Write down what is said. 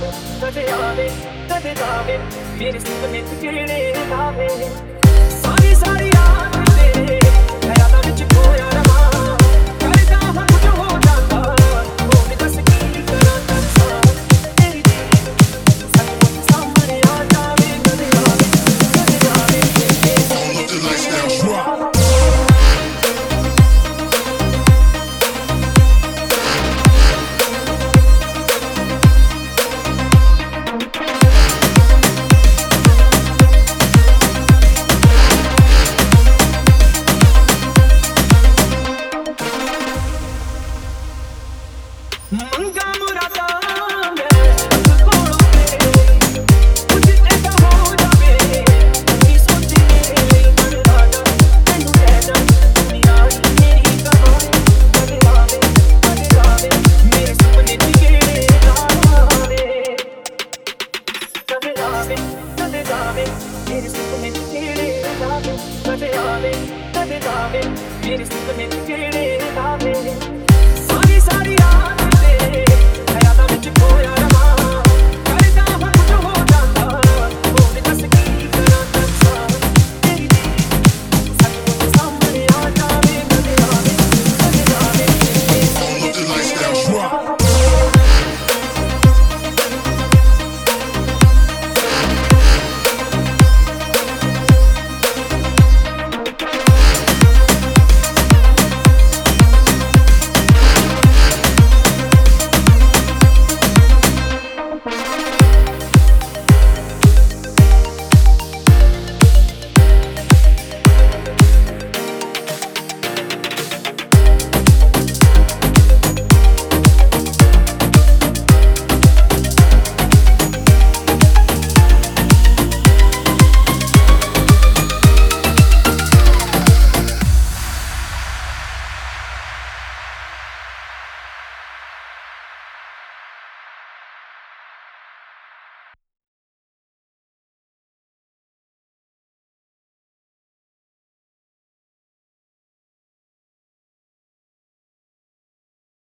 ਕਦੇ ਆਵੇ ਕਦੇ ਜਾਵੇ ਮੇਰੇ ਸੁਪਨੇ ਚ ਕਿਹੜੇ ਲਾਵੇ ਸਾਰੀ ਸਾਰੀ ਰਾਤ ਤੇਰੇ ਖਿਆਲਾਂ ਵਿੱਚ ਖੋਇਆ ਰਵਾਂ ਕਰਦਾ ਹਾਂ ਕੁਝ ਹੋ ਜਾਂਦਾ ਹੋਵੇ ਦੱਸ ਕੀ ਕਰਾਂ ਦੱਸਾਂ ਤੇਰੀ ਸੱਚ ਸਾਹਮਣੇ ਆ ਜਾਵੇ ਕਦੇ ਆਵੇ ਕਦੇ ਜਾਵੇ ਮੰਗਾ ਮੁਰਾਦਾਂ ਮੈਂ ਕੋਲੋਂ ਤੇਰੇ ਕੁਝ ਐਸਾ ਹੋ ਜਾਵੇ ਕੀ ਸੋਚੇ ਮਨ ਰਾਜਾ ਤੈਨੂੰ ਲੈ ਜਾ ਦੁਨੀਆ ਹੀ ਮੇਰੀ ਕਹਾਣੀ ਕਦੇ ਆਵੇ ਮੇਰੇ ਸੁਪਨੇ ਚ ਕਿਹੜੇ ਲਾਵੇ ਕਦੇ ਆਵੇ ਕਦੇ ਜਾਵੇ ਮੇਰੇ ਸੁਪਨੇ ਚ ਕਿਹੜੇ ਲਾਵੇ ਕਦੇ ਆਵੇ ਕਦੇ ਜਾਵੇ ਮੇਰੇ ਸੁਪਨੇ ਚ ਕਿਹੜੇ ਲਾਵੇ